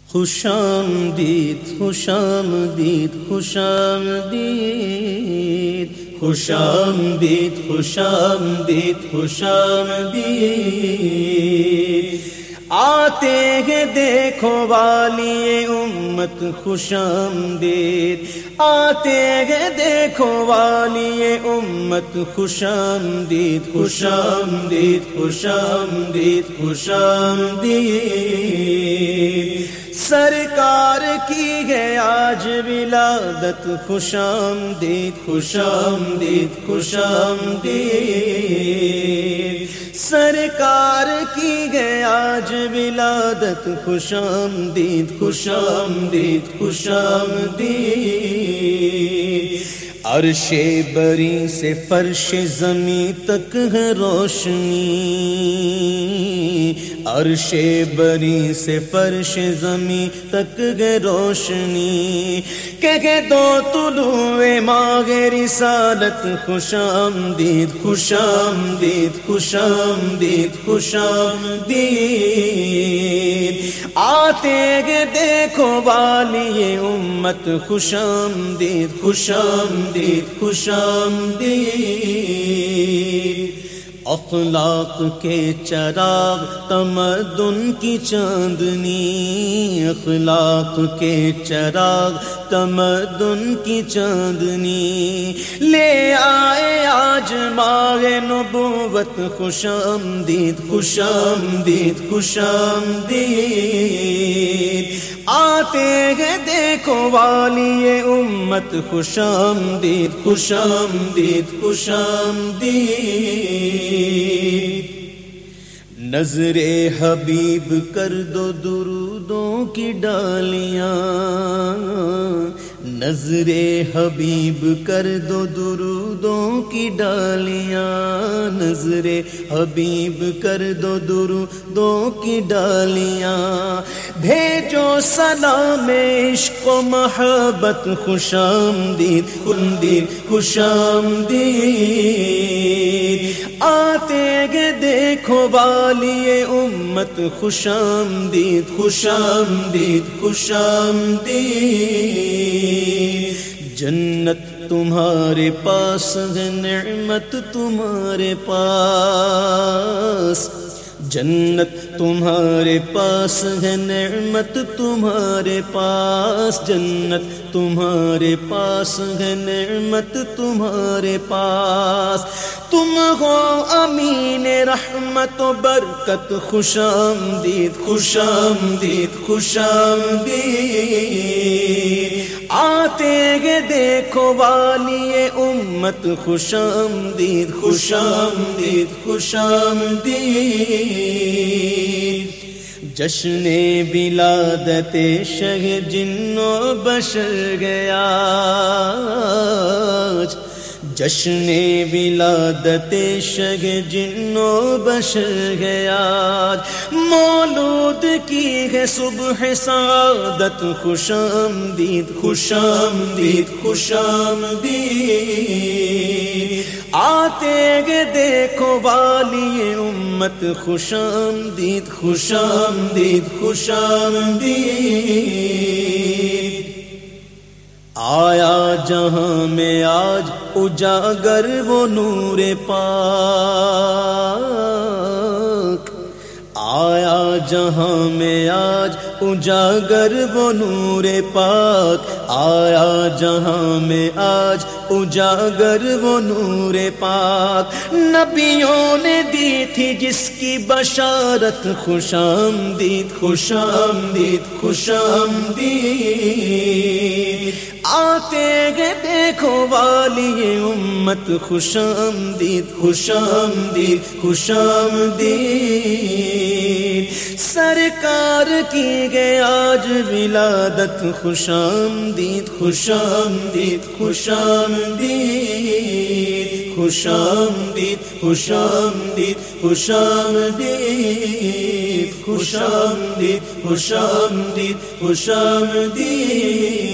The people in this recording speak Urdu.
خوش آمدید خوش آمدید خوش آمدید خوش آمدید خوش آمدید خوش آمدید آتے ہیں دیکھو والی امت خوش آمدید آتے ہیں دیکھو والی امت خوش آمدید خوش آمدید خوش آمدید خوش آمدید سرکار کی ہے آج ولادت خوش آمدید خوش آمدید خوش آمدید سرکار کی ہے آج ولادت خوش آمدید خوش آمدید خوش آمدید عرش بری سے فرش زمیں تک ہے روشنی عرش بری سے فرش زمیں تک ہے روشنی کہ دو طلوع ماہ رسالت خوش آمدید خوش آمدید خوش آمدید خوش آمدید آتے ہیں دیکھو والی امت خوش آمدید خوش آمدید خوش آمدید اخلاق کے چراغ تمدن کی چاندنی اخلاق کے چراغ تمدن کی چاندنی لے آئے آج ماہ نبوت خوش آمدید خوش آمدید خوش آمدید آتے ہیں دیکھو والی امت خوش آمدید خوش آمدید خوش آمدید نظر حبیب کر دو درودوں کی ڈالیاں نظر حبیب کر دو درودوں کی ڈالیاں نظر حبیب کر دو درودوں کی ڈالیاں بھیجو سلام عشق و محبت خوش آمدید خوش آمدید آتے گے دیکھو والی امت خوش آمدید خوش آمدید خوش آمدید جنت تمہارے پاس ہے نعمت تمہارے پاس جنت تمہارے پاس ہے نعمت تمہارے پاس جنت تمہارے پاس ہے نعمت تمہارے پاس تم ہو امین رحمت و برکت خوش آمدید خوش آمدید خوش آمدید آتے گے دیکھو والی امت خوش آمدید خوش آمدید خوش آمدید جشن ولادت شہ جن و بشر گیا جشن ولادت شہ جن و بشر گیا مولود کی ہے صبح سعادت خوش آمدید خوش آمدید خوش آمدید آتے گے دیکھو والی امت خوش آمدید خوش آمدید خوش آمدید آیا جہاں میں آج اجاگر وہ نور پاک آیا جہاں میں آج اجاگر وہ نور پاک آیا جہاں میں آج اجاگر وہ نور پاک نبیوں نے دی تھی جس کی بشارت خوش آمدید خوش آمدید خوش آمدید آتے گے دیکھو والی امت خوش آمدید خوش آمدید خوش آمدید سرکار کی گے آج ولادت خوش آمدید خوش آمدید خوش آمدید خوش آمدید خوش آمدید خوش آمدید خوش آمدید خوش آمدید خوش آمدید